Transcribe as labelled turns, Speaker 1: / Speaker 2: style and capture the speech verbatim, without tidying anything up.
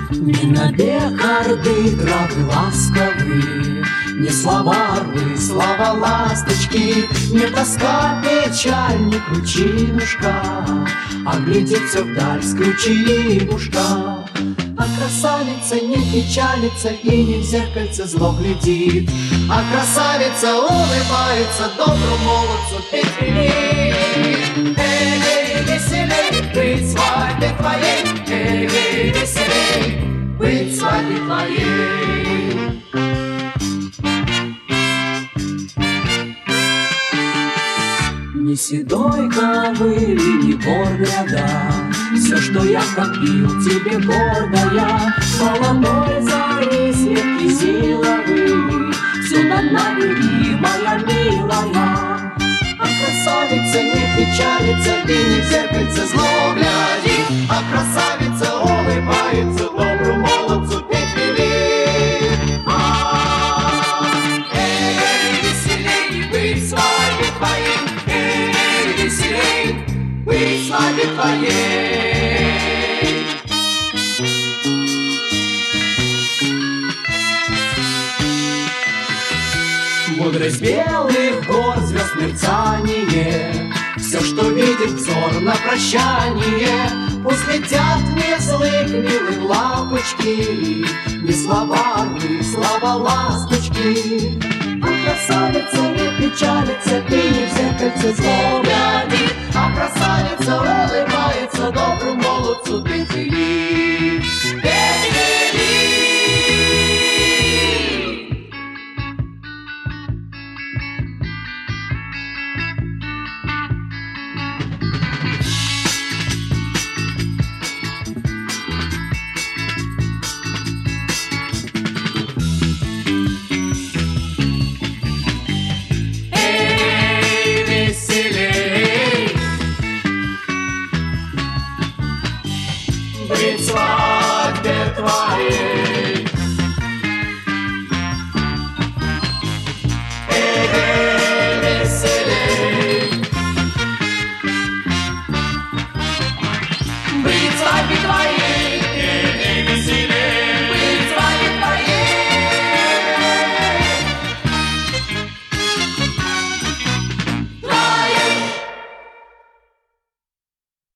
Speaker 1: Не набег орды травы ласковые, не слова орлы, слова ласточки, не тоска, печаль, не кручинушка, а глядит все вдаль скручинушка. А красавица не печалится и не в зеркальце зло глядит, а красавица улыбается добру молодцу петлит. Эй, эй, веселей быть свадьбе твоей, эй, эй, веселей быть свадьбе твоей. Ни седой ковыли, ни гор гряда, все, что я копил, тебе гордая. Молодой зари светки силовые, все над нами бери, моя милая. А красавица не печалится и не в зеркальце зло глядит, а красавица улыбается добру молодцу петлит. Эй, эй, веселей быть свадьбе твоей, эй, веселей быть свадьбе твоей. Мудрость белых гор, звезд мерцание, все, что видит взор на прощание. Пусть летят не злых милых лапочки, не слова орлы, слова ласточки. А красавица не печалится и не в зеркальце зло глядит, а красавица улыбается добру молодцу петлит.